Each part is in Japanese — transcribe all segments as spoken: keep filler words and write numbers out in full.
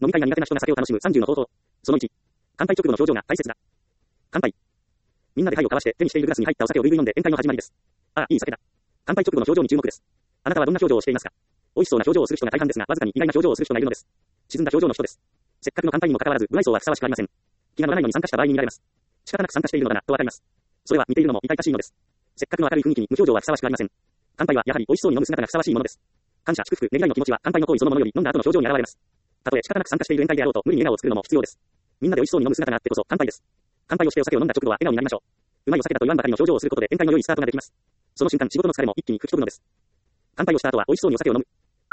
飲み会が苦手な人が酒を楽しむさんじゅうの方法。そのいち。乾杯直後の表情が大切だ。乾杯。みんなで杯を交わして手にしているグラスに入ったお酒をぐいぐい飲んで宴会の始まりです。ああ、いい酒だ。乾杯直後の表情に注目です。あなたはどんな表情をしていますか？美味しそうな表情をする人が大半ですが、わずかに意外な表情をする人がいるのです。沈んだ表情の人です。せっかくの乾杯にもかかわらず、無愛想はふさわしくありません。気が乗らないのに参加した場合に見られます。仕方なく参加しているのだな、とわかります。それは見ているのも痛々しいのです。せっかくの明るい雰囲気に無表情はふさわしくありません。乾杯はやはり美味しそうに飲む姿がふさわしいものです。感謝、祝福、ねぎらいの気持ちは乾杯の行為そのものより飲んだ後の表情に現れます。たとえ仕方なく参加している宴会であろうと無理に笑顔を作るのも必要です。みんなで美味しそうに飲む姿があってこそ乾杯です。乾杯をしてお酒を飲んだ直後は笑顔になりましょう。うまいお酒だと言わんばかりの表情をすることで宴会の良いスタートができます。その瞬間仕事の疲れも一気に吹き飛ぶのです。乾杯をした後は美味しそうにお酒を飲む。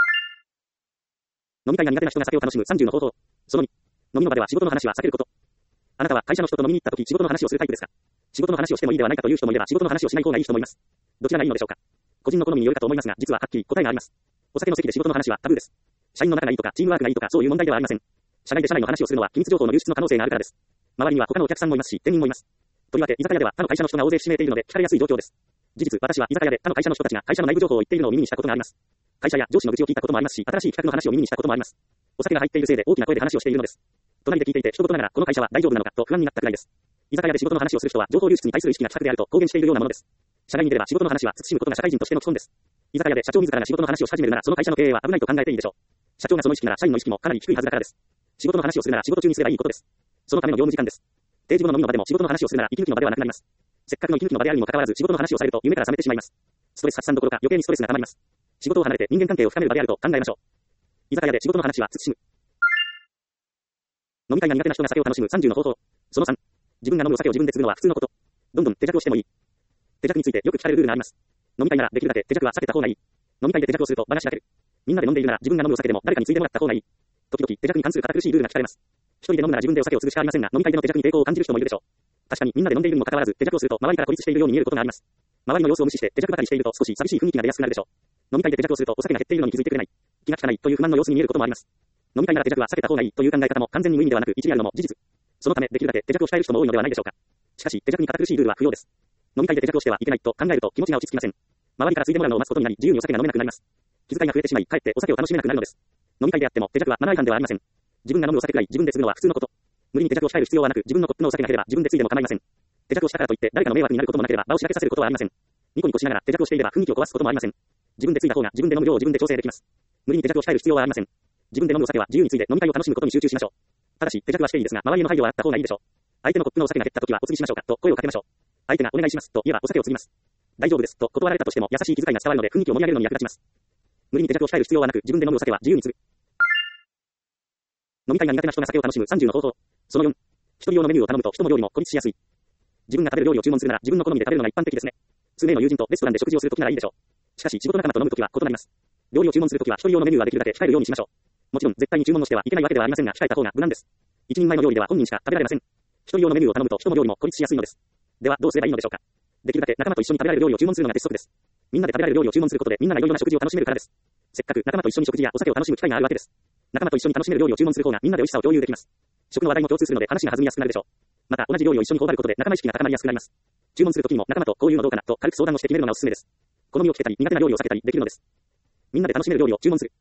飲み会が苦手な人が酒を楽しむさんじゅうの方法。そのに。飲みの場では仕事の話は避けること。あなたは会社の人と飲みに行った時仕事の話をするタイプですか？仕事の話をしてもいいではないかという人もいれば仕事の話をしない方がいい人もいます。どちらがいいのでしょうか？個人の好みによるかと思いますが、実ははっきり答えがあります。お酒の席で仕事の話はタブーです。社員の仲がいいとかチームワークがいいとかそういう問題ではありません。社内で社内の話をするのは機密情報の流出の可能性があるからです。周りには他のお客さんもいますし、店員もいます。とりわけ居酒屋では他の会社の人が大勢ひしめいているので聞かれやすい状況です。事実、私は居酒屋で他の会社の人たちが会社の内部情報を言っているのを耳にしたことがあります。会社や上司の愚痴を聞いたこともありますし、新しい企画の話を耳にしたこともあります。お酒が入っているせいで大きな声で話をしているのです。隣で聞いていて一言ながらこの会社は大丈夫なのかと不安になったくらいです。居酒屋で仕事の話をする人は情報流出に対する意識が高くであると公言しているようなものです。社外に出れば仕事の話は慎むことが社会人としての基本です。居酒屋で社長自らが仕事の話をし始めるならその会社の経営は危ないと考えていいでしょう。社長がその意識なら社員の意識もかなり低いはずだからです。仕事の話をするなら仕事中にすればいいことです。そのための業務時間です。定時後の飲みの場でも仕事の話をするなら息抜きの場ではなくなります。せっかくの息抜きの場であるにもかかわらず仕事の話をされると夢から覚めてしまいます。ストレス発散どころか余計にストレスが溜まります。仕事を離れて人間関係を深める場であると考えましょう。居酒屋で仕事の話は慎む。飲み会が苦手な人が酒を楽しむさんじゅうの方法。そのさん。自分が飲むお酒を自分で継ぐのは普通のこと。どんどん手酌をしてもいい。手酌についてよく聞かれるルールがあります。飲み会ならできるだけ手酌は避けた方がいい。飲み会で手酌をすると話しかける。みんなで飲んでいるなら自分が飲むお酒でも誰かに継いでもらった方がいい。時々手酌に関する堅苦しいルールが聞かれます。一人で飲むなら自分でお酒を継ぐしかありませんが、飲み会での手酌に抵抗を感じる人もいるでしょう。確かにみんなで飲んでいるにもかかわらず手酌をすると周りから孤立しているように見えることがあります。周りの様子を無視して手酌ばかりしていると少し寂しい雰囲気が出やすくなるでしょう。飲み会で手酌をするとお酒が減っているのに気づいてくれない。気が利かないという不満の様子に見えることもあります。飲み会なら手酌は避けた方がいいという考え方も完全に無意味ではなく一理あるのも事実。そのためできるだけ手酌を控える人も多いのではないでしょうか。しかし手酌に堅苦しいルールは不要です。飲み会で手酌をしてはいけないと考えると気持ちが落ち着きません。周りから継いでもらうのを待つことになり自由にお酒が飲めなくなります。気遣いが増えてしまいかえってお酒を楽しめなくなるのです。飲み会であっても手酌はマナー違反ではありません。自分が飲むお酒くらい自分で継ぐのは普通のこと。無理に手酌を控える必要はなく自分のコップのお酒が減れば自分で継いでも構いません。手酌をしたからといって誰かの迷惑になることもなければ場をしらけさせることはありません。ニコニコしながら手酌をしていれば雰囲気を壊すこともありません。自分で継いだ方が自分で飲む量を自分で調整できます。無理に手酌を控える必要はありません。自分で飲むお酒は自由に継いで飲み会を楽しむことに集中しましょう。ただし手酌はしていいですが周りへの配慮はあった方がいいでしょう。相手のコップのお酒が減った時はお継ぎしましょうかと声をかけましょう。相手がお願いしますと言えばお酒を継ぎます。大丈夫ですと断られたとしても優しい気遣いが伝わるので雰囲気を盛り上げるのに役立ちます。無理に手酌を控える必要はなく自分で飲むお酒は自由に継ぐ。飲み会が苦手な人が酒を楽しむさんじゅうの方法。そのよん。一人用のメニューを頼むと人も料理も孤立しやすい。自分が食べる料理を注文するなら自分の好みで食べるのが一般的ですね。数名の友人とレストランで食事をするときならいいでしょう。しかし仕事仲間と飲むときは異なります。料理を注文するときは一人用のメニューはできるだけ控えるようにしましょう。もちろん絶対に注文をしてはいけないわけではありませんが控えた方が無難です。一人前の料理では本人しか食べられません。一人用のメニューを頼むと人も料理も孤立しやすいのです。ではどうすればいいのでしょうか。できるだけ仲間と一緒に食べられる料理を注文するのが鉄則です。みんなで食べられる料理を注文することでみんながいろいろな食事を楽しめるからです。せっかく仲間と一緒に食事やお酒を楽しむ機会があるわけです。仲間と一緒に楽しめる料理を注文する方がみんなで美味しさを共有できます。食の話題も共通するので話が弾みやすくなるでしょう。また同じ料理を一緒に頬張ることで仲間意識が高まりやすくなります。注文するときにも仲間とこういうのどうかなと軽く相談をして決めるのがおすすめです。好みをつけたり苦手な料理を避けたりできるのです。みんなで楽しめる料理を注文する。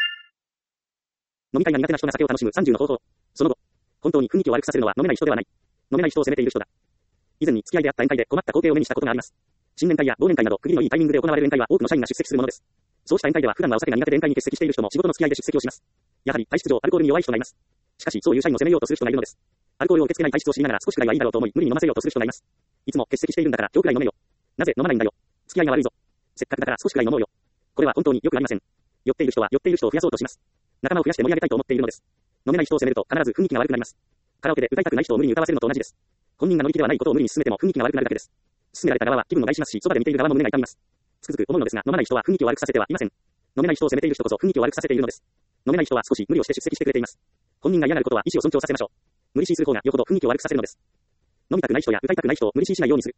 飲み会が苦手な人が酒を楽しむさんじゅうの方法。その後、本当に雰囲気を悪くさせるのは飲めない人ではない。飲めない人を責めている人だ。以前に付き合いであった宴会で困った光景を目にしたことがあります。新年会や忘年会など区切りのいいタイミングで行われる宴会は多くの社員が出席するものです。そうした宴会では普段はお酒が苦手で宴会に欠席している人も仕事の付き合いで出席をします。やはり体質上アルコールに弱い人がいます。しかしそういう社員を責めようとする人がいるのです。アルコールを受け付けない体質を知りながら少しくらいはいいだろうと思い無理に飲ませようとする人がいます。いつも欠席しているんだから今日くらい飲めよ。なぜ飲まないんだよ。付き合いが悪いぞ。せっかくだから少しくらい飲もうよ。これは本当によくありません。酔っている人は酔っている人を増やそうとします。仲間を増やして盛り上げたいと思っているのです。飲めない人を責めると必ず雰囲気が悪くなります。カラオケで歌いたくない人を無理に歌わせるのと同じです。本人が乗り気ではないことを無理に進めても雰囲気が悪くなるだけです。進められた側は気分を害しますし、そばで見ている側も胸が痛みます。つくづく思うのですが、飲まない人は雰囲気を悪くさせてはいません。飲めない人を責めている人こそ雰囲気を悪くさせているのです。飲めない人は少し無理をして出席してくれています。本人が嫌がることは意思を尊重させましょう。無理強いする方がよほど雰囲気を悪くさせるのです。飲みたくない人や歌いたくない人を無理強いしないようにする。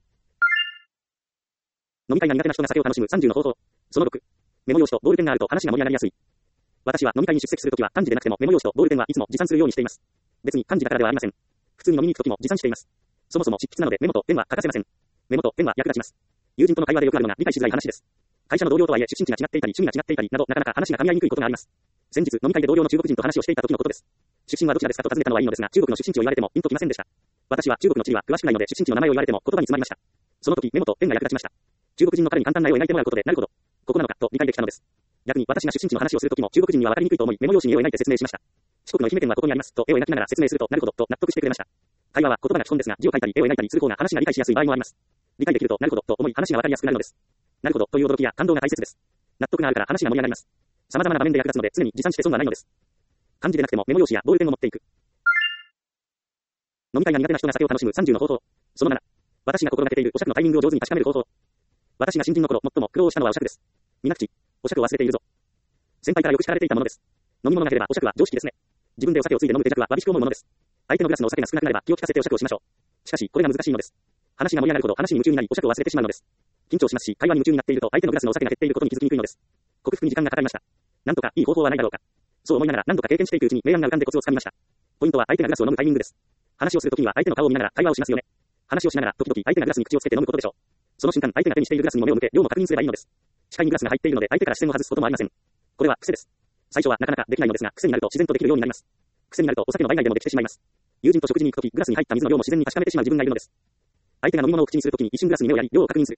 飲み会が苦手な人が酒を楽しむさんじゅうの方法。そのろく。メモ用紙とボールペンがあると話が盛り上がりやすい。私は飲み会に出席するときは漢字でなくてもメモ用紙とボールペンはいつも持参するようにしています。別に漢字だからではありません。普通に飲みに行くときも持参しています。そもそも執筆なのでメモとペンは欠かせません。メモとペンは役立ちます。友人との会話でよくあるのが理解しづらい話です。会社の同僚とはいえ出身地が違っていたり趣味が違っていたりなどなかなか話が噛み合いにくいことがあります。先日飲み会で同僚の中国人と話をしていた時のことです。 出身はどちらですかと尋ねたのはいいのですが、中国の出身地を言われても、ピンときませんでした。私は中国の地理は詳しくないので、出身地の名前を言われても言葉に詰まりました。その時、メモとペンが役立ちました。中国人の彼に簡単な絵を描いてもらうことで、なるほど。ここなのか、と理解できたのです。逆に私が出身地の話をするときも中国人には分かりにくいと思い、メモ用紙に絵を描いて説明しました。四国の愛媛県はここにあります、と絵を描きながら説明すると、なるほど、と納得してくれました。会話は言葉が基本ですが、字を書いたり絵を描いたりする方が話が理解しやすい場合もあります。理解できると、なるほど、と思い話が分かりやすくなるのです。なるほど、という驚きや感動が大切です。納得があるから話が盛り上がります。様々な場面で役立つので、常に持参して損はないのです。漢字でなくてもメモ用紙やボールペンを持っていく。飲み会が苦手な人が酒を楽しむさんじゅうの方法。そのなな。私が心がけているお酌のタイミングを上手に確かめる方法。私が新人の頃、最も苦労したのはお酌です。皆口、お酌を忘れているぞ。先輩からよく叱られていたものです。飲み物が減ればお酌は常識ですね。自分でお酒をついで飲む手酌はわびしく思うものです。相手のグラスのお酒が少なくなれば気を利かせてお酌をしましょう。しかし、これが難しいのです。話が盛り上がるほど話に夢中になりお酌を忘れてしまうのです。緊張しますし、会話に夢中になっていると相手のグラスのお酒が減っていることに気づきにくいのです。克服に時間がかかりました。なんとかいい方法はないだろうか。そう思いながら何度か経験していくうちに明暗が浮かんでコツをつかみました。ポイントは相手がグラスを飲むタイミングです。話をするときには相手の顔を見ながら会話をしますよね。話をしながら時々相手がグラスに口をつけて飲むことでしょう。その瞬間相手が手にしているグラスにも目を向け量も確認すればいいのです。視界にグラスが入っているので相手から視線を外すこともありません。これは癖です。最初はなかなかできないのですが、癖になると自然とできるようになります。癖になるとお酒の売買でもできてしまいます。友人と食事に行くとき、グラスに入った水の量も自然に確かめてしまう自分がいるのです。相手が飲み物を口にするときに一瞬グラスに目をやり、量を確認する。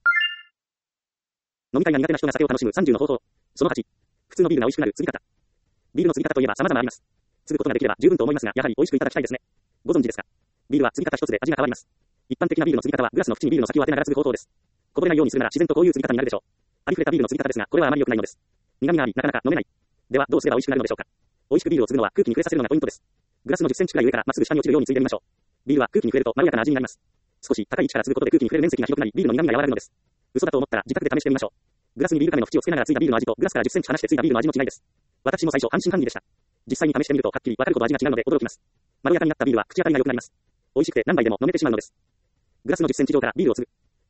飲み会が苦手な人が酒を楽しむさんじゅうの方法。そのはち。普通のビールが美味しくなる継ぎ方。ビールの継ぎ方といえば様々あります。継ぐことができれば十分と思いますが、やはり美味しくいただきたいですね。ご存知ですか？ビールは継ぎ方一つで味が変わります。一般的なビールの継ぎ方はグラスの縁にビールの先を当てながら継ぐ方法です。こぼれないようにするなら自然とこういう継ぎ方になるでしょう。ありふれたビールの継ぎ方ですが、これはあまり良くないのです。苦味があり、なかなか飲めない。では、どうすれば美味しくなるのでしょうか。美味しくビールを継ぐのは空気に触れさせるのがポイントです。グラスのじゅっセンチくらい上からまっすぐ下に落ちるように継いでみましょう。ビールは空気に触れるとまろやかな味になります。少し高い位置から継ぐことで空気に触れる面積が広くなり、ビールの苦味が和らぐのです。嘘だと思ったら自宅で試してみましょう。グラスにビール亀の縁をつけながら継いだビールの味とグラスからじゅっセンチ離して継いだビールの味の違いです。私も最初半信半疑でした。実際に試してみるとはっきり分かるほど味が違うので驚きます。まろやかになったビールは口当たりが良くなります。美味しくて何杯でも飲めてしまうのです。グラスのじゅっセンチ上からビールを継ぐ。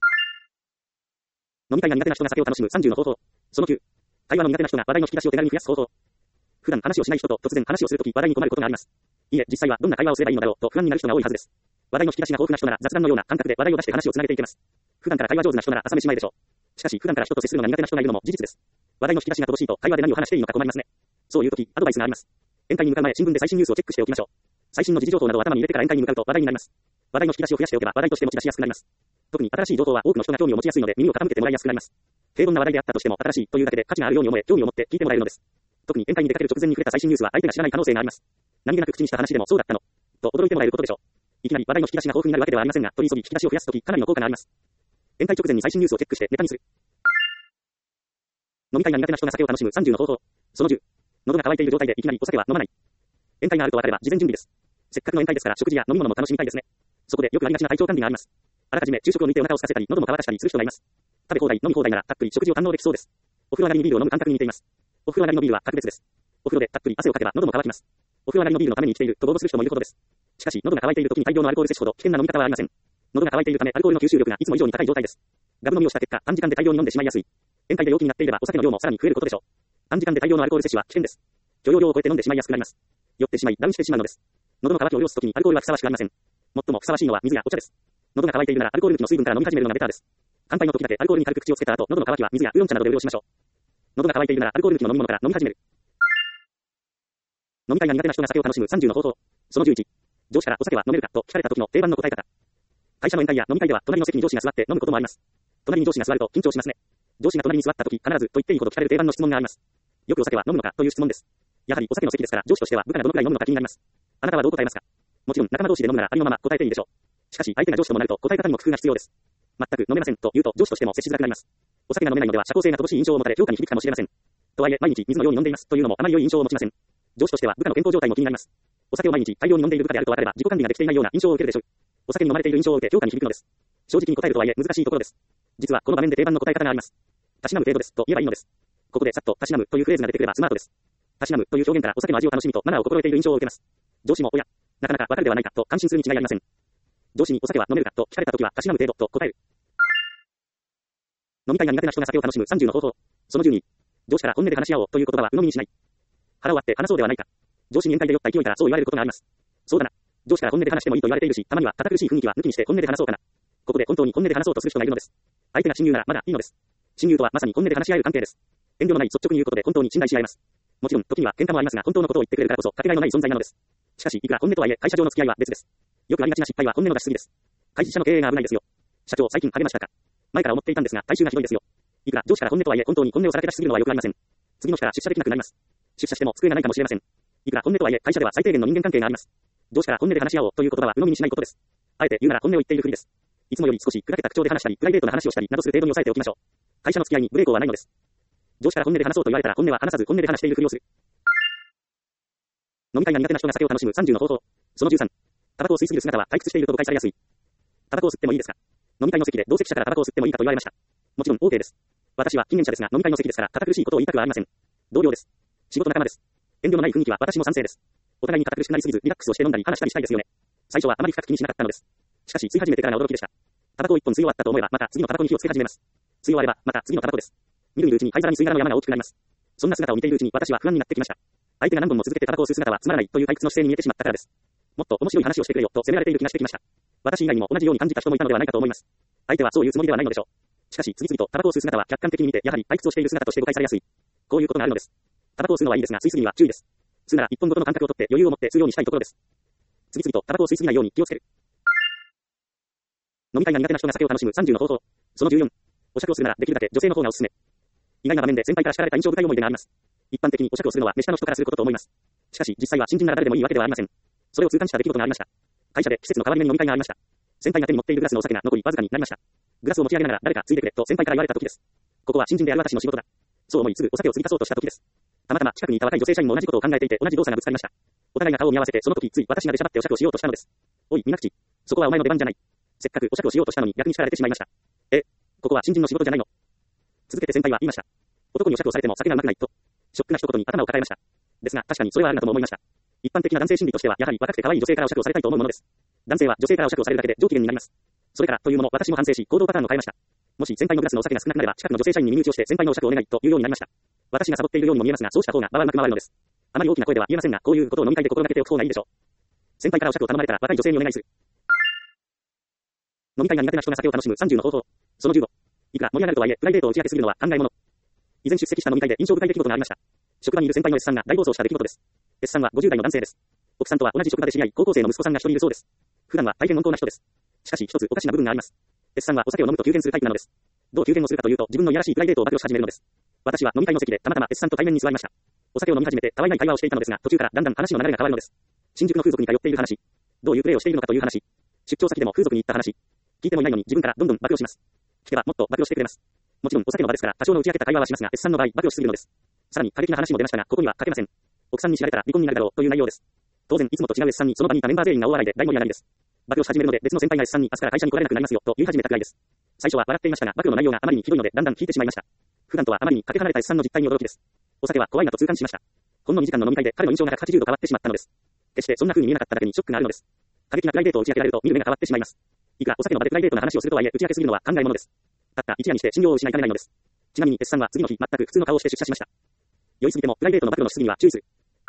飲み会が苦手な人が酒を楽しむさんじゅうの方法。そのきゅう。会話の苦手な人が話題の引き出しを手軽に増やす方法。普段話をしない人と突然話をするとき話題に困ることがあります。いえ、実際はどんな会話をすればいいのだろうと不安になる人が多いはずです。話題の引き出しが豊富な人なら雑談のような感覚で話題を出して話をつなげていけます。普段から会話上手な人なら朝飯前でしょう。しかし普段から人と接するのが苦手な人がいるのも事実です。話題の引き出しが乏しいと会話で何を話していいのか困りますね。そういうとき、アドバイスがあります。宴会に向かう前、新聞で最新ニュースをチェックしておきましょう。最新の時事情報などを頭に入れてから宴会に向かうと話題になります。話題の引き出しを増やしておけば話題として持ち出しやすくなります。特に新しい情報は多くの人が興味を持ちやすいので耳を傾けてもらいやすくなります。平凡な話題であったとしても新しいというだけで価値があるように思え興味を持って聞いてもらえるのです。特に宴会に出かける直前に触れた最新ニュースは相手が知らない可能性があります。何気なく口にした話でもそうだったのと驚いてもらえることでしょう。いきなり話題の引き出しが豊富になるわけではありませんが、取り急ぎ引き出しを増やすときかなりの効果があります。宴会直前に最新ニュースをチェックしてネタにする。飲み会が苦手な人が酒を楽しむさんじゅうの方法。そのじゅう。喉が渇いている状態でいきなりお酒は飲まない。宴会があると分かれば事前準備です。せっかくの宴会ですから食事や飲み物も楽しみたいですね。そこでよくありがちな体調管理があります。あらかじめ昼食を抜いてお腹を空かせたり喉も乾かしたりする人がいます。食べ放題飲み放題ならたっぷり食事を堪能できそうです。お風呂上がりにビールを飲む感覚に似ています。お風呂上がりのビールは格別です。お風呂でたっぷり汗をかけば喉も乾きます。お風呂上がりのビールのために生きていると豪語する人もいるほどです。しかし喉が渇いている時に大量のアルコール摂取ほど危険な飲み方はありません。喉が渇いているためアルコールの吸収力がいつも以上に高い状態です。ガブ飲みをした結果短時間で大量に飲んでしまいやすい。宴会で陽気になっていればお酒の量もさらに増えることでしょう。短時間で大量のアルコール摂取は危険です。許容量を超えて飲んでしまいやすくなります。酔ってしまいダウンしてしまうのです。喉の渇きを潤す時にアルコールはふさわしくありません。最もふさわしいのは水やお茶です。喉が渇いているならアルコール抜きの水分から飲み始めるのがベターです。乾杯の時だけアルコールに軽く口をつけた後、喉の渇きは水やウーロン茶などで潤しましょう。喉が渇いているならアルコール抜きの飲み物から飲み始める。飲み会が苦手な人が酒を楽しむさんじゅうの方法。そのじゅういち。上司からお酒は飲めるかと聞かれた時の定番の答え方。会社の宴会や飲み会では隣の席に上司が座って飲むこともあります。隣に上司が座ると緊張しますね。上司が隣に座った時必ずと言っていいほど聞かれる定番の質問があります。よくお酒は飲むのかという質問です。やはりお酒の席ですから上司としては部下がどのくらい飲むのか気になります。あなたはどう答えますか？もちろん仲間同士で飲むならありのまま答えていいでしょう。しかし相手が上司ともなると答え方にも工夫が必要です。全く飲めませんと言うと上司としても接しづらくなります。お酒が飲めないのでは社交性が乏しい印象を持たれ評価に響くかもしれません。とはいえ毎日水のように飲んでいますというのもあまり良い印象を持ちません。上司としては部下の健康状態も気になります。お酒を毎日大量に飲んでいる部下であると分かれば自己管理ができていないような印象を受けるでしょう。お酒に飲まれている印象を受け評価に響くのです。正直に答えるとはいえ難しいところです。実はこの場面で定番の答え方があります。たしなむ程度ですと言えばいいのです。ここでさっとたしなむというフレーズが出てくればスマートです。たしなむという表現からお酒の味を楽しみとマナーを心得ている印象を受けます。上司もおや、なかなかわかるではないかと感心するに違いありません。上司にお酒は飲めるかと聞かれたときはたしなむ程度と答える。飲み会が苦手な人が酒を楽しむさんじゅうの方法。そのじゅうに。上司から本音で話し合おうという言葉は鵜呑みにしない。腹を割って話そうではないか。上司に宴会で酔った勢いからそう言われることがあります。そうだな。上司から本音で話してもいいと言われているし、たまには堅苦しい雰囲気は抜きにして本音で話そうかな。ここで本当に本音で話そうとする人がいるのです。相手が親友ならまだいいのです。親友とはまさに本音で話し合える関係です。遠慮のない率直に言うことで本当に信頼し合えます。もちろん時には喧嘩もありますが本当のことを言ってくれるからこそかけがえのない存在なのです。 しかし、いくら本音とはいえ、会社上の付き合いは別です。よくありがちな失敗は本音の出しすぎです。会社の経営が危ないですよ。社長、最近晴れましたか？前から思っていたんですが、体臭がひどいですよ。いくら上司から本音とはいえ、本当に本音をさらけ出しすぎるのはよくありません。次の日から出社できなくなります。出社しても机がないかもしれません。いくら本音とはいえ、会社では最低限の人間関係があります。上司から本音で話し合おうという言葉は鵜呑みにしないことです。あえて言うなら本音を言っているふりです。いつもより少し砕けた口調で話したり、プライベートな話をしたりなどする程度に抑えておきましょう。会社の付き合いにブレーコはないのです。上司から本音で話そうと言われたら本音は話さず本音で話しているふりをする。飲み会が苦手な人が酒を楽しむさんじゅうの方法。そのじゅうさん。タバコを吸いすぎる姿は退屈していると誤解されやすい。タバコを吸ってもいいですか？飲み会の席で同席者からタバコを吸ってもいいかと言われました。もちろん OK です。私は禁煙者ですが飲み会の席ですから堅苦しいことを言いたくはありません。同僚です。仕事仲間です。遠慮のない雰囲気は私も賛成です。お互いに堅苦しくなりすぎずリラックスをして飲んだり話したりしたいですよね。最初はあまり深く気にしなかったのです。しかし吸い始めてからが驚きでした。タバコを一本吸い終わったと思えばまた次のタバコに火をつけ始めます。吸い終わればまた次のタバコです。みるみるうちに灰皿に吸い殻の山が大きくなります。そんな姿を見ているうちに私は不安になってきました。相手が何本も続けてタバコを吸う姿はつまらないという退屈の姿勢に見えてしまったからです。もっと面白い話をしてくれよと責められている気がしてきました。私以外にも同じように感じた人もいたのではないかと思います。相手はそういうつもりではないのでしょう。しかし次々とタバコを吸う姿は客観的に見てやはり退屈をしている姿として誤解されやすい。こういうことがあるのです。タバコを吸うのはいいですが吸いすぎには注意です。吸うなら一本ごとの間隔をとって余裕を持って吸うようにしたいところです。次々とタバコを吸いすぎないように気をつける。飲み会が苦手な人が酒を楽しむさんじゅうの方法。そのじゅうよん。お酌をするならできるだけ女性の方がおすすめ。意外な場面で先輩から叱られた印象深い思い出があります。一般的にお酌をするのは目下の人からすることと思います。しかし実際は新人なら誰でもいいわけではありません。それを痛感した出来事がありました。会社で季節の変わり目に飲み会がありました。先輩が手に持っているグラスのお酒が残りわずかになりました。グラスを持ち上げながら誰かついてくれと先輩から言われた時です。ここは新人である私の仕事だ。そう思いすぐお酒を継ぎ足そうとした時です。たまたま近くにいた若い女性社員も同じことを考えていて同じ動作がぶつかりました。お互いが顔を見合わせてその時つい私が出しゃばってお酌をしようとしたのです。おい、みなくち。そこはお前の出番じゃない。せっかくお酌をしようとしたのに逆に叱られてしまいました。え、ここは新人の仕事じゃないの。続けて先輩は言いました。男にお酌をされても酒がうまくないと。ショックな一言に頭を抱えました。ですが確かにそれはあるなとも思いました。一般的な男性心理としてはやはり若くて可愛い女性からお酌をされたいと思うものです。男性は女性からお酌をされるだけで上機嫌になります。それからというもの私も反省し行動パターンを変えました。もし先輩のグラスのお酒が少なくなれば近くの女性社員に耳打ちをして先輩のお酌をお願いというようになりました。私がサボっているようにも見えますがそうした方が場はうまく回るのです。あまり大きな声では言えませんがこういうことを飲み会で心がけておく方がいいでしょう。先輩からお酌を頼まれたら若い女性にお願いする。飲み会が苦手な人が酒を楽しむさんじゅうの方法。そのじゅうご。いくら盛り上がるとはいえプライベートを打ち明けすぎるのは考えもの。以前出席した飲み会で印象深い出来事がありました。職場にいる先輩の S さんが大暴走した出来事です。S さんはごじゅう代の男性です。奥さんとは同じ職場で知り合い、高校生の息子さんが一人いるそうです。普段は大変温厚な人です。しかし一つおかしな部分があります。S さんはお酒を飲むと急減するタイプなのです。どう急減をするかというと自分のいやらしいプライベートを暴露し始めるのです。私は飲み会の席でたまたま S さんと対面に座りました。お酒を飲み始めてたわいない会話をしていたのですが途中からだんだん話の流れが変わるのです。新宿の風俗に通っている話。どういうプレーをしているのかという話。出張先でも風俗に行った話。聞いてもいないのに自分からどんどん暴露します。聞けばもっと暴露してくれます。もちろんお酒の場ですから多少の打ち明けた会話はしますが S さんの場合暴露しすぎるのです。さらに過激な話も出ましたがここには書けません。奥さんに知られたら離婚になるだろうという内容です。当然いつもと違う S さんにその場にいたメンバー全員が大笑いで大盛り上がりです。暴露し始めるので別の先輩が S さんに明日から会社に来られなくなりますよと言い始めたくらいです。最初は笑っていましたが暴露の内容があまりにひどいのでだんだん聞いてしまいました。普段とはあまりにかけ離れた S さんの実態に驚きです。お酒は怖いなと痛感しました。ほんのにじかんの飲み会で彼の印象がひゃくはちじゅうど変わってしまったのです。決してそんな風に見えなかっただけにショックがあるのです。過激なプライベートを打ち明けられると見る目が変わってしまいます。いくらお酒の場でプライベートな話をするとはいえ打ち明けすぎるのは考えものです。たった一夜にして信用を失いかねないのです。ちなみに S さんは次の日全く普通の顔をして出社しました。酔いすぎてもプライベートの暴露のしすぎには注意する。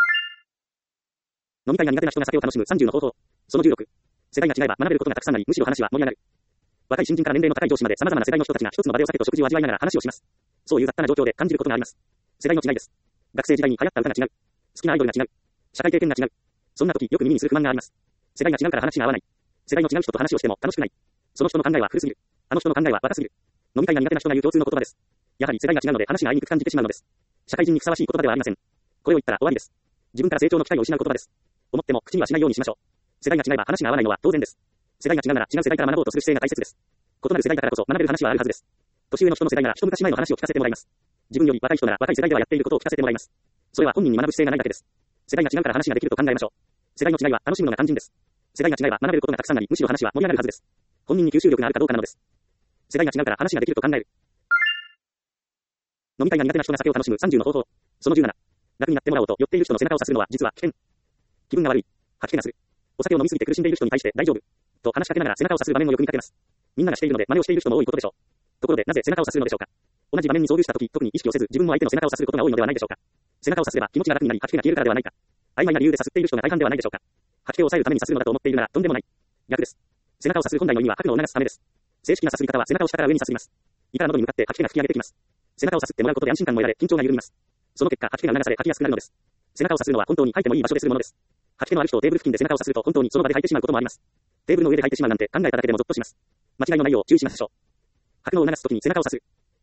飲み会が苦手な人が酒を楽しむさんじゅうの方法。そのじゅうろく。世代が違えば学べることがたくさんありむしろ話は盛り上がる。若い新人から年齢の高い上司まで様々な世代の人たちが一つの場でお酒と食事を味わいながら話をします。そういう雑多な状況で感じることがあります。世代の違いです。学生時代に流行った歌が違う。好きなアイドルが違う。社会経験が違う。そんな時よく耳にする不満があります。世代が違うから話が合わない。世代の違う人と話をしても楽しくない。その人の考えは古すぎる。あの人の考えは若すぎる。飲み会が苦手な人が言う共通の言葉です。やはり世代が違うので話が合いにくく感じてしまうのです。社会人にふさわしい言葉ではありません。これを言ったら終わりです。自分から成長の機会を失う言葉です。思っても口にはしないようにしましょう。世代が違えば話が合わないのは当然です。世代が違うなら違う世代から学ぼうとする姿勢が大切です。異なる世代だからこそ学べる話はあるはずです。年上の人の世代なら一昔前の話を聞かせてもらいます。自分より若い人なら若い世代ではやっていることを聞かせてもらいます。それは本人に学ぶ姿勢がないだけです。世代が違うから話ができると考えましょう。世代の違いは楽しむのが肝心です。世代が違えば学べることがたくさんありむしろ話は盛り上がるはずです。本人に吸収力があるかどうかなのです。世代が違うから話ができると考える。飲み会が苦手な人が酒を楽しむさんじゅうの方法。そのじゅうなな。楽になってもらおうと寄っている人の背中をさするのは実は危険。気分が悪い。吐き気がする。お酒を飲みすぎて苦しんでいる人に対して大丈夫と話しかけながら背中をさする場面をよく見かけます。みんながしているので真似をしている人も多いことでしょう。ところでなぜ背中をさするのでしょうか。同じ場面に遭遇したとき特に意識をせず自分も相手の背中をさすることが多いのではないでしょうか。背中をさすれば気持ちが楽になり吐き気が消えるからではないか。曖昧な理由でさすっている人が大半ではないでしょうか。吐き気を抑えるためにさするのだと思っているならとんでもない。逆です。背中をさする本来の意味は吐くのを促すためです。正式なさすり方は背中を下から上にさすります。胃から喉に向かって吐き気が吹き上げてきます。背中をさすってもらうことで安心感も得られ緊張が緩みます。その結果吐き気が促され吐きやすくなるのです。背中をさするのは本当に吐いてもいい場所でするものです。 吐き気のある人をテーブル付近で背中をさすると本当にその場で吐いてしまうこともあります。テーブルの上で吐いてしまうなんて考えただけでもゾッとします。間違いのないよう注意しましょう。吐くのを促すときに背中をさす。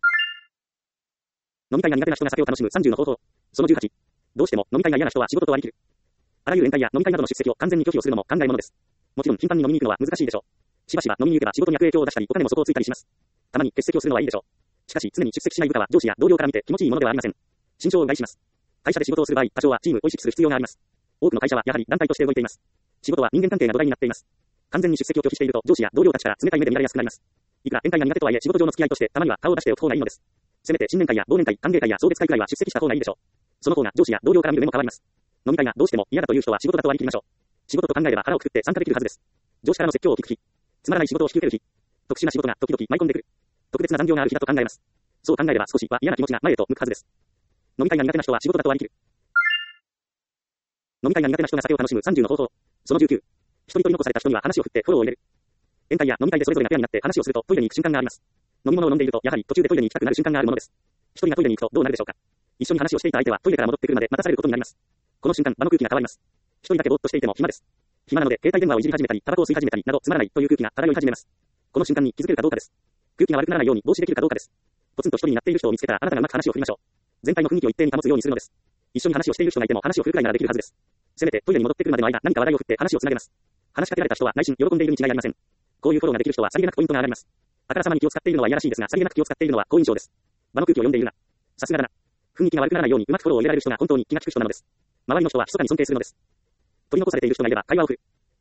飲み会が苦手な人が酒を楽しむさんじゅうの方法。そのじゅうはち。どうしても飲み会が嫌な人は仕事と割り切る。あらゆる宴会や飲み会などの出席を完全に拒否をするのも考えものです。もちろん頻繁に飲みに行くのは難しいでしょう。しばしば飲みに行けば仕事に悪影響を出したりお金も底をついたりします。たまに欠席をするのはいいでしょう。しかし常に出席しない部下は上司や同僚から見て気持ちいいものではありません。心象を害します。会社で仕事をする場合、多少はチームを意識する必要があります。多くの会社はやはり団体として動いています。仕事は人間関係が土台になっています。完全に出席を拒否していると上司や同僚たちから冷たい目で見られやすくなります。いくら宴会が苦手とはいえ仕事上の付き合いとしてたまには顔を出しておく方がいいのです。せめて新年会や忘年会、歓迎会や送別会くらいは出席した方がいいでしょう。その方が上司や同僚から見る目も変わります。飲み会がどうしても嫌だという人は仕事だと割り切りましょう。仕事と考えれば腹をくくって参加できるはずです。上司からの説教を聞く日、つまらない仕事を引き受ける日、特殊な仕事が時々舞い込んでくる。特別な残業がある日だと考えます。そう考えれば少しは嫌な気持ちが前へと向くはずです。飲み会が苦手な人は仕事だと割り切る。飲み会が苦手な人が酒を楽しむさんじゅうの方法。そのじゅうきゅう。一人取り残された人には話を振ってフォローを入れる。宴会や飲み会でそれぞれがペアになって話をするとトイレに行く瞬間があります。飲み物を飲んでいるとやはり途中でトイレに行きたくなる瞬間があるものです。一人がトイレに行くとどうなるでしょうか。一緒に話をしていた相手はトイレから戻ってくるまで待たされることになります。この瞬間場の空気が変わります。一人だけぼーっとしていても暇です。暇なので携帯電話をいじり始めたりタバコを吸い始めたりなどつまらないという空気が漂い始めます。この瞬間に気づけるかどうかです。空気が悪くならないように防止できるかどうかです。ポツンと一人になっている人を見つけたらあなたがうまく話を振りましょう。全体の雰囲気を一定に保つようにするのです。一緒に話をしている人がいても話を振るくらいならできるはずです。せめてトイレに戻ってくるまでの間何か話題を振って話をつなげます。話しかけられた人は内心喜んでいるに違いありません。こういうフォローができる人はさりげなくポイントが上がります。あからさまに気を使っているのはいやらしいですがさりげなく気を使っているのは好印象です。場の空気を読んでいるな。さすがだな。雰囲気が悪くならないようにうまくフォローを入れられる人が本当に気が利く人なのです。周りの人は密かに尊敬するのです。取り残されている人がいれば会話を振る。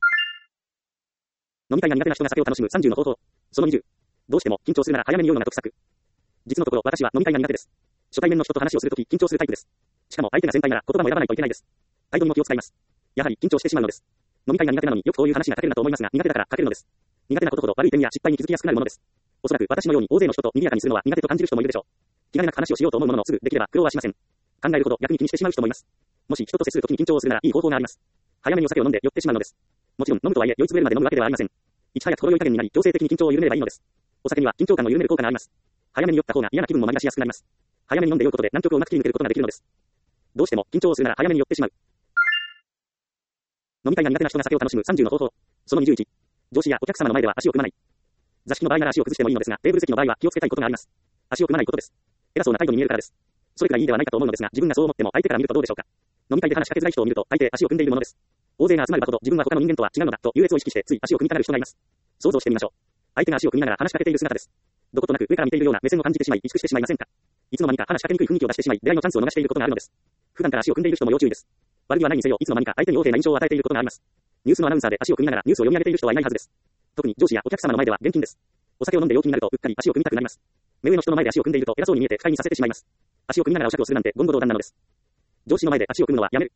飲み会が苦手な人が酒を楽しむさんじゅうの方法。そのにじゅう。どうしても緊張するなら早めに酔うのが得策。実のところ私は飲み会が苦手です。初対面の人と話をするとき緊張するタイプです。しかも相手が先輩なら言葉も選ばないといけないです。態度にも気を使います。やはり緊張してしまうのです。飲み会が苦手なのによくこういう話が書けるなと思いますが苦手だから書けるのです。苦手なことほど悪い点や失敗に気づきやすくなるものです。おそらく私のように大勢の人と賑やかにするのは苦手と感じる人もいるでしょう。気兼ねなく話をしようと思うもののすぐできれば苦労はしません。考えるほど逆に気にしてしまう人もいます。もし人と接するときに緊張をするならいい方法があります。早めにお酒を飲んで酔ってしまうのです。もちろん飲むとはいえ酔いつぶれるまで飲むわけではありません。いち早く程よい加減になり強制的に緊張を緩めればいいのです。お酒には緊張感を緩める効果があります。早めに酔った方が嫌な気分も紛らしやすくなります。早めに飲んで酔うことで難局をうまく切り抜けることができるのです。どうしても緊張をするなら早めに酔ってしまう。飲み会が苦手な人が酒を楽しむさんじゅうの方法。そのにじゅういち。上司やお客様の前では足を組まない。座敷の場合なら足を崩してもいいのですが、テーブル席の場合は気をつけたいことがあります。足を組まないことです。偉そうな態度に見えるからです。それくらいいいではないかと思うのですが、自分がそう思っても相手から見るとどうでしょうか。飲み会で話しかけづらい人を見ると大抵足を組んでいるものです。大勢が集まる場ほど自分は他の人間とは違うのだと優越を意識してつい足を組みたがる人がいます。想像してみましょう。相手が足を組みながら話しかけている姿です。どことなく上から見ているような目線を感じてしまい、萎縮してしまいませんか。いつの間にか話しかけにくい雰囲気を出してしまい、出会いのチャンスを逃していることがあるのです。普段から足を組んでいる人も要注意です。悪気はないにせよ、いつの間にか相手に大手な印象を与えていることがあります。ニュースのアナウンサーで足を組みながらニュースを読み上げている人はいないはずです。特に上司やお客様の前では厳禁です。お酒を飲んで陽気になるとうっかり足を組みたくなります。目上の人の前で足を組んでいると偉そうに見えて不快にさせてしまいます。足を組みながらお酌をするなんて言語道断なのです。上司の前で足を組むのはやめる。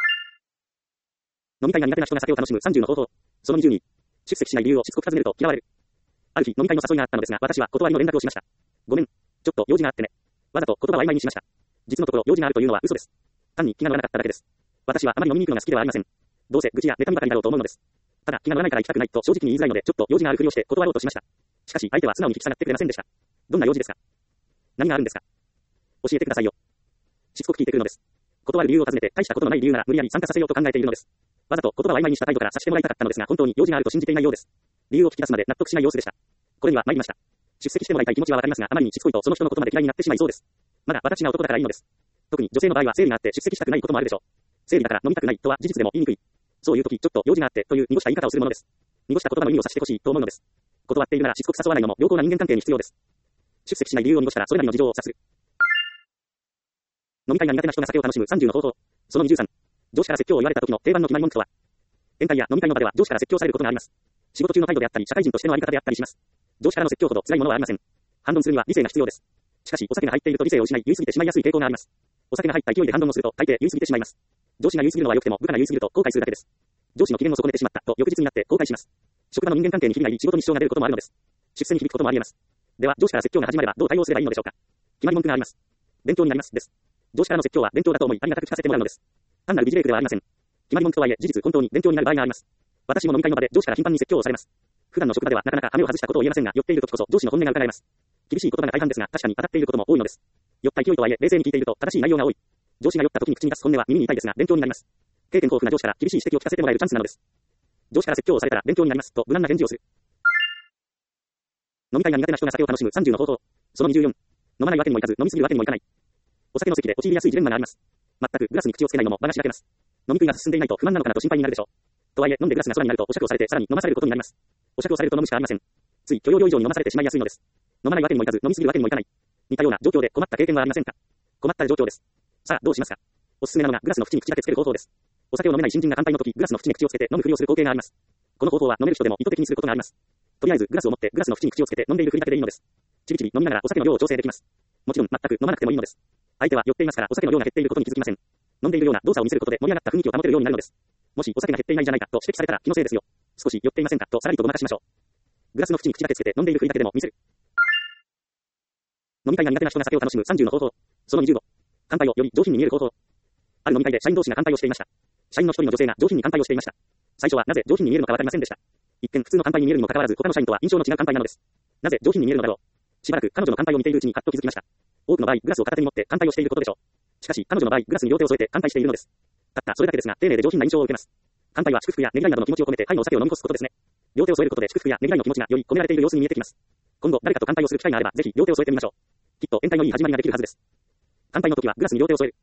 飲み会が苦手な人が酒を楽しむさんじゅうの方法。そのにじゅうに。出席しない理由をしつこく尋ねると嫌われる。ある日飲み会の誘いがあったのですが、私は断りの連絡をしました。ごめん。ちょっと用事があってね。わざと言葉を曖昧にしました。実のところ用事があるというのは嘘です。単に気が乗らなかっただけです。私はあまり飲みに行くのが好きではありません。どうせ愚痴や妬みばかりだろうと思うのです。ただ気が乗らないから行きたくないと正直に言いづらいのでちょっと用事があるふりをして断ろうとしました。しかし相手は素直に引き下がってくれませんでした。どんな用事ですか？何があるんですか？教えてくださいよ。しつこく聞いてくるのです。断る理由を尋ねて大したことのない理由なら無理やり参加させようと考えているのです。わざと言葉を曖昧にした態度から察してもらいたかったのですが本当に用事があると信じていないようです。理由を聞き出すまで納得しない様子でした。これには参りました。出席してもらいたい気持ちはわかりますがあまりにしつこいとその人のことまで嫌いになってしまいそうです。まだ私が男だからいいのです。特に女性の場合は生理があって出席したくないこともあるでしょう。生理だから飲みたくないとは事実でも言いにくい。そういう時ちょっと用事があってという濁した言い方をするものです。濁した言葉の意味を察してほしいと思うのです。断っているならしつこく誘わないのも良好な人間関係に必要です。出席しない理由を濁したらそれなりの事情を察する。飲み会が苦手な人が酒を楽しむさんじゅうの方法。そのにじゅうさん。上司から説教を言われた時の定番の決まり文句とは。宴会や飲み会の場では上司から説教されることがあります。仕事中の態度であったり社会人としてのあり方であったりします。上司からの説教ほど辛いものはありません。反論するには理性が必要です。しかしお酒が入っていると理性を失い言い過ぎてしまいやすい傾向があります。お酒が入った勢いで反論をすると大抵言い過ぎてしまいます。上司が言い過ぎるのは良くても部下が言い過ぎると後悔するだけです。上司の機嫌を損ねてしまったと翌日になって後悔します。職場の人間関係に響きない仕事に支障が出ることもあるのです。出世に響くこともあり得ます。では上司から説教が始まればどう対応すればいいのでしょうか。決まり文句があります。勉強になりますです。上司からの説教は勉強だと思いありがたく聞かせてもらうのです。単なる美辞麗句ではありません。決まり文句とはいえ事実本当に勉強になる場合があります。私も飲み会の場で上司から頻繁に説教をされます。普段の職場ではなかなか羽目を外したことを言えませんが、酔っている時こそ上司の本音が伺えます。厳しい言葉が大半ですが、確かに当たっていることも多いのです。酔った勢いとはいえ冷静に聞いていると正しい内容が多い。上司が酔った時に口に出す本音は耳に痛いですが勉強になります。 経験豊富な上司から厳しい指摘を聞かせてもらえるチャンスなのです。上司から説教をされたら勉強になりますと無難な返事をする。飲み会が苦手な人が酒を楽しむさんじゅうの方法。そのにじゅうよん。飲まないわけにもいかず飲みすぎるわけにもいかない。お酒の席で陥りやすいジレンマがあります。全くグラスに口をつけないのも場がしらけます。飲み食いが進んでいないと不満なのかなと心配になるでしょう。とはいえ飲んでグラスが空になるとお酌をされてさらに飲まされることになります。お酌をされると飲むしかありません。つい許容量以上に飲まされてしまいやすいのです。飲まないわけにもいかず飲みすぎるわけにもいかない。似たような状況で困った経験はありませんか？困った状況です。さあどうしますか？おすすめなのがグラスの縁に口だけつける方法です。お酒を飲めない新人が乾杯の時グラスの縁に口をつけて飲むふりをする光景があります。この方法は飲める人でも意図的にすることがあります。とりあえずグラスを持ってグラスの縁に口をつけて飲んでいるふりだけでいいのです。ちびちび飲みながらお酒の量を調整できます。もちろん全く飲まなくてもいいのです。相手は酔っていますからお酒の量が減っていることに気づきません。飲んでいるような動作を見せることで盛り上がった雰囲気を保てるようになるのです。もしお酒が減っていないじゃないかと指摘されたら気のせいですよ。少し酔っていませんかとさらりとごまかしましょう。グラスの縁に口だけつけて飲んでいるふりだけでも見せる。飲み会が苦手な人が酒を楽しむさんじゅうの方法。そのにじゅうご。乾杯をより上品に見える方法。ある飲み会で社員同士が乾杯をしていました。社員の一人の女性が上品に乾杯をしていました。最初はなぜ上品に見えるのかわかりませんでした。一見普通の乾杯に見えるにもかかわらず他の社員とは印象の違う乾杯なのです。なぜ上品に見えるのだろう。しばらく彼女の乾杯を見ているうちにはっと気づきました。多くの場合グラスを片手に持って乾杯をしていることでしょう。しかし彼女の場合グラスに両手を添えて乾杯しているのです。たったそれだけですが丁寧で上品な印象を受けます。乾杯は祝福やねぎらいなどの気持ちを込めて杯のお酒を飲み干すことですね。両手を添えることで祝福やねぎらいの気持ちがより込められている様子に見えてきます。今後誰かと乾杯をする機会があればぜひ両手を添えてみましょう。きっと宴会のいい始まりができるはずです。乾杯の時はグラスに両手を添える。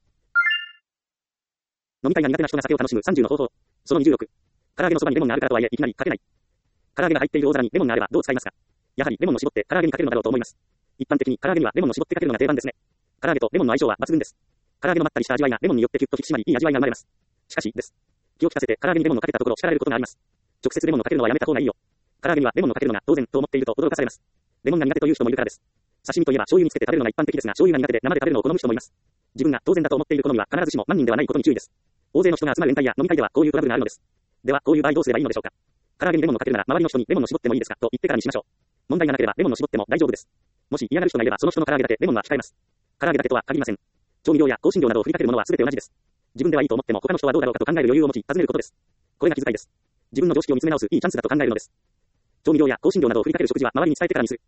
飲み会が苦手な人が酒を楽しむさんじゅうの方法。そのにじゅうろく。唐揚げのそばにレモンがあるからとはいえいきなりかけない。唐揚げが入っている大皿にレモンがあればどう使いますか？やはりレモンを絞って唐揚げにかけるのだろうと思います。一般的に唐揚げにはレモンを絞ってかけるのが定番ですね。唐揚げとレモンの相性は抜群です。唐揚げのまったりした味わいがレモンによってキュッと引き締まりいい味わいが生まれます。しかしです。気を利かせて唐揚げにレモンをかけたところ叱られることがあります。直接レモンをかけるのはやめた方がいいよ。唐揚げにはレモンをかけるのが当然と思っていると驚かされます。レモンが苦手という人もいるからです。刺身といえば醤油につけて食べるのが一般的ですが醤油が苦手で生で食べるのを好む人もいます。自分が当然だと思っている好みは必ずしも万人ではないことに注意です。大勢の人が集まる宴会や飲み会ではこういうトラブルがあるのです。ではこういう場合どうすればいいのでしょうか。唐揚げにレモンをかけるなら周りの人にレモンを絞ってもいいですかと言ってからにしましょう。問題がなければレモンを絞っても大丈夫です。もし嫌がる人がいればその人の唐揚げだけレモンは控えます。唐揚げだけとは限りません。調味料や香辛料などを振りかけるものは全て同じです。自分ではいいと思っても他の人はどうだろうかと考える余裕を持ち尋ねることです。これが気遣いです。自分の常識を見つめ直すいいチャンスだと考えるのです。調味料や香辛料などを振りかける食事は周りに伝えてからにする。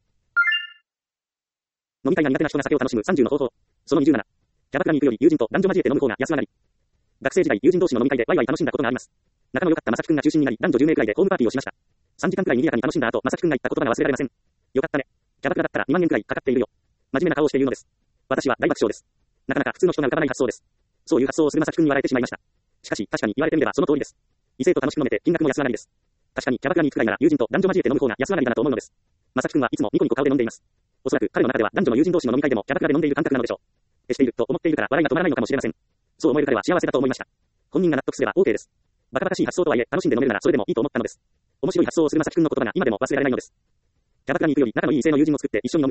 飲み会が苦手な人が酒を楽しむさんじゅうの方法。そのにじゅうなな。キャバクラに行くより友人と男女交えて飲む方が安上がり。学生時代友人同士の飲み会でワイワイ楽しんだことがあります。仲の良かったまさきくんが中心になり男女じゅうめいくらいでホームパーティーをしました。さんじかんくらい賑やかに楽しんだ後まさきくんが言った言葉が忘れられません。よかったね。キャバクラだったらにまんえんくらいかかっているよ。真面目な顔をしているのです。私は大爆笑です。なかなか普通の人が浮かばない発想です。そういう発想をするまさきくんに笑えてしまいました。しかし確かに言われてみればその通りです。異性と楽しく飲めて金額も安上がりです。確かにキャバクラに行くくらいなら友人と男女交えて飲む方が安上がりだなと思うのです。まさきくんはいつもニコニコ顔で飲んでいます。おそらく彼の中では男女の友人同士の飲み会でもキャバクラで飲んでいる感覚なのでしょう。していると思っているから笑いが止まらないのかもしれません。そう思える彼は幸せだと思いました。本人が納得すれば OK です。バカバカしい発想とはいえ楽しんで飲めるならそれでもいいと思ったのです。面白い発想をするまさきくんの言葉が今でも忘れられないのです。キャバクラに行くより仲のいい異性の友人を作って一緒に飲む。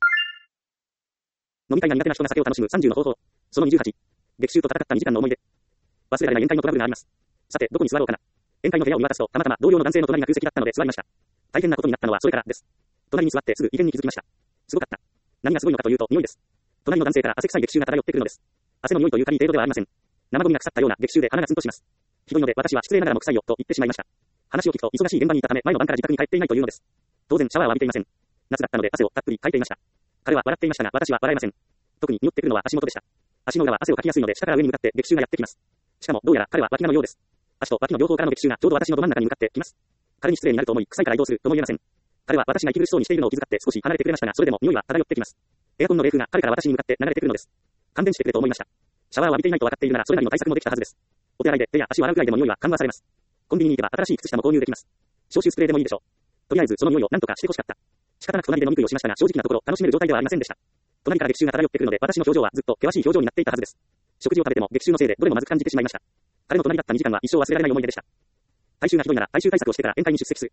飲み会が苦手な人が酒を楽しむさんじゅうの方法。そのにじゅうはち。激臭と戦ったにじかんの思い出。忘れられない宴会のトラブルがあります。さてどこに座ろうかな。宴会の部屋を見渡すとたまたま同僚の男性の隣が空席だったので座りました。大変なことになったのはそれからです。隣に座ってすぐ異変に気づきました。すごかった。何がすごいのかというと匂いです。隣の男性から汗臭い激臭が漂ってくるのです。汗の匂いという軽い程度ではありません。生ゴミが腐ったような激臭で鼻がツンとします。ひどいので私は失礼ながらも臭いよと言ってしまいました。話を聞くと忙しい現場にいたため前の晩から自宅に帰っていないというのです。当然シャワーは浴びていません。夏だったので汗をたっぷりかいていました。彼は笑っていましたが私は笑えません。特に匂ってくるのは足元でした。足の裏は汗をかきやすいので下から上に向かって激臭がやってきます。しかもどうやら彼は脇がのようです。足と脇の両方からの激臭がちょうど私のど真ん中に向かってきます。彼に失礼になると思い臭いから移動するとも言えません。彼は私が息苦しそうにしているのを気遣って少し離れてくれましたがそれでも匂いは漂ってきます。エアコンの冷風が彼から私に向かって流れてくるのです。勘弁してくれと思いました。シャワーを浴びていないと分かっているならそれなりの対策もできたはずです。お手洗いで手や足を洗うくらいでも匂いは緩和されます。コンビニに行けば新しい靴下も購入できます。消臭スプレーでもいいでしょう。とりあえずその匂いを何とかしてほしかった。仕方なく隣で飲み食いをしましたが正直なところ楽しめる状態ではありませんでした。隣から激臭が漂ってくるので私の表情はずっと険しい表情になっていたはずです。食事を食べても激臭のせいでどれもまずく感じてしまいました。彼の隣だったにじかんは一生忘れられない思い出でした。体臭がひどいなら体臭対策をしてから宴会に出席する。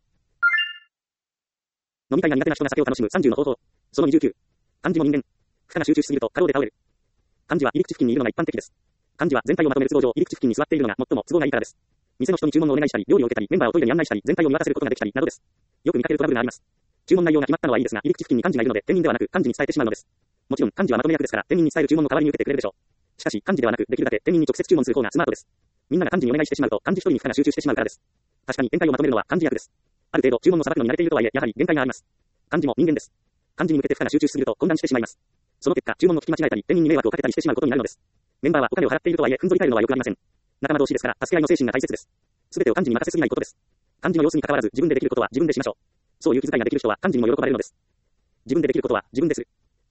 飲み会が苦手な人が酒を楽しむさんじゅうの方法。そのにじゅうきゅう。漢字も人間。負荷が集中しすぎると過労で倒れる。漢字は入り口付近にいるのが一般的です。漢字は全体をまとめる都合上入り口付近に座っているのが最も都合がいいからです。店の人に注文をお願いしたり料理を受けたりメンバーをトイレに案内したり全体を見渡せることができたりなどです。よく見かけるトラブルがあります。注文内容が決まったのはいいですが入り口付近に漢字がいるので店員ではなく漢字に伝えてしまうのです。もちろん漢字はまとめ役ですから店員に伝える注文の代わりに受けてくれるでしょう。しかし漢字ではなくできるだけ店員に直接注文する方がスマートです。みんなが漢字にお願いしてしまうと漢字一人に負荷が集中してしまうからです。確かに宴会をまとめるのは漢字役です。ある程度注文をさばくのに慣れているとはいえやはり限界があります。漢字も人間です。漢字に向けて負荷が集中しすぎると混乱してしまいます。その結果注文を聞き間違えたり店員に迷惑をかけたりしてしまうことになるのです。メンバーはお金を払っているとはいえふんぞり返るのは良くありません。 仲間同士ですから、助け合いの精神が大切です。すべてを幹事に任せすぎないことです。幹事の様子に関わらず自分でできることは自分でしましょう。そういう気遣いができる人は幹事にも喜ばれるのです。自分でできることは自分です。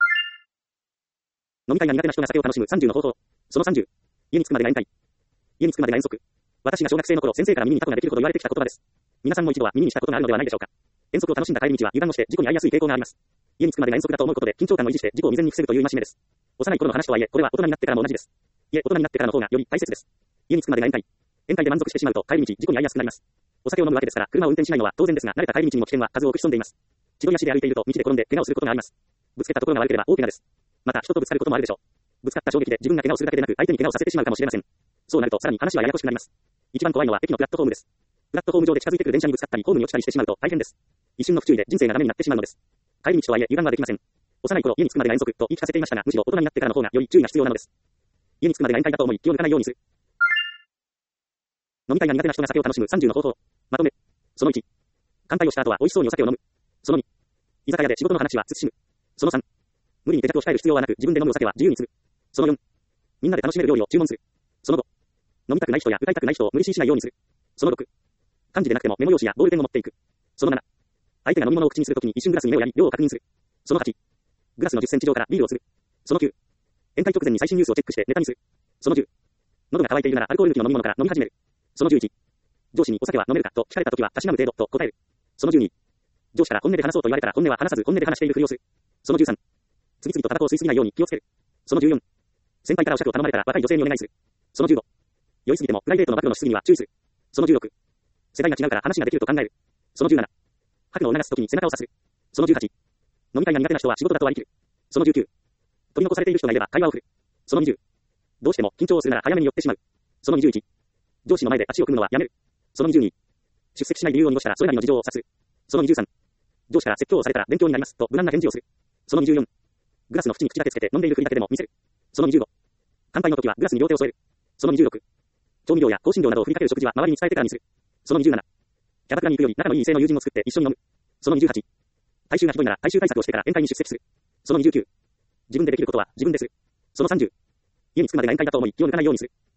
飲み会が苦手な人が酒を楽しむさんじゅうの方法。そのさんじゅう。家に着くまでが宴会。家に着くまでが遠足。私が小学生の頃、先生から耳にタコができるほど言われてきた言葉です。皆さんも一度は耳にしたことがあるのではないでしょうか。遠足を楽しんだ帰り道は油断をして事故に遭いやすい傾向があります。家に着くまでが遠足だと思うことで緊張感を維持して事故を未然に防ぐという戒めです。幼い頃の話とはいえ、これは大人になってからも同じです。いえ、大人になってからの方がより大切です。家に着くまでが宴会。宴会で満足してしまうと帰り道、事故に遭いやすくなります。お酒を飲むわけですから、車を運転しないのは当然ですが、慣れた帰り道にも危険は数多く潜んでいます。千鳥足で歩いていると道で転んで怪我をすることがあります。ぶつけたところが悪ければ大怪我です。また人とぶつかることもあるでしょう。ぶつかった衝撃で自分が怪我をするだけでなく相手に怪我をさせてしまうかもしれません。そうなるとさらに話はややこしくなります。一番怖いのは駅のプラットフォームです。プラットフォーム上で近づいてくる電車にぶつかったりホームに落ちたりしてしまうと大変です。一瞬の不注意で人生がダメになってしまうのです。帰り道とはいえ油断はできません。幼い頃家に着くまでが遠足と言い聞かせていましたが、むしろ大人になってからの方がより注意が必要なのです。家に着くまでが宴会だと思い気を抜かないようにする。飲み会が苦手な人が酒を楽しむさんじゅうの方法。まとめ。そのいち。乾杯をした後は美味しそうにお酒を飲む。そのに。居酒屋で仕事の話は慎む。そのさん。無理に手酌を控える必要はなく自分で飲むお酒は自由にする。そのよん。みんなで楽しめる料理を注文する。そのご。飲みたくない人や歌いたくない人を無理強いしないようにする。そのろく。漢字でなくてもメモ用紙やボールペンを持っていく。そのなな。相手が飲み物を口にするときに一瞬グラスに目をやり量を確認する。そのはち。グラスのじゅっセンチ上からビールをする。そのきゅう。宴会直前に最新ニュースをチェックしてネタにする。そのじゅう。喉が渇いているならアルコール抜きの飲み物から飲み始める。そのじゅういち。上司にお酒は飲めるかと聞かれたときはたしなむ程度と答える。そのじゅうに。上司から本音で話そうと言われたら本音は話さず本音で話しているふりをする。そのじゅうさん。次々とタバコを吸いすぎないように気をつける。そのじゅうよん。先輩からお酌を頼まれたら若い女性にお願いする。そのじゅうご。酔いすぎてもプライベートの暴露のしすぎには注意する。そのじゅうろく。世代が違うから話ができると考える。そのじゅうなな。吐くのを促すときに背中をさする。そのじゅうはち。飲み会が苦手な人は仕事だと割り切る。そのじゅうきゅう。取り残されている人がいれば会話を振る。そのにじゅう。どうしても緊張をするなら早めに寄ってしまう。そのにじゅういち。上司の前で足を組むのはやめる。そのにじゅうに。出席しない理由を濁したらそれなりの事情を察する。そのにじゅうさん。上司から説教をされたら勉強になりますと無難な返事をする。そのにじゅうよん。グラスの縁に口立てつけて飲んでいるふりだけでも見せる。そのにじゅうご。乾杯の時はグラスに両手を添える。そのにじゅうろく。調味料や香辛料などを振りかける食事は周りに伝えてからにする。そのにじゅうなな。キャバクラに行くより仲のいい異性の友人を作って一緒に飲む。そのにじゅうはち。体臭がひどいなら体臭対策をしてから宴会に出席する。そのにじゅうきゅう。自分でできることは自分でする。そのさんじゅう。家に着くまでが宴会だと思い気を抜かないようにする。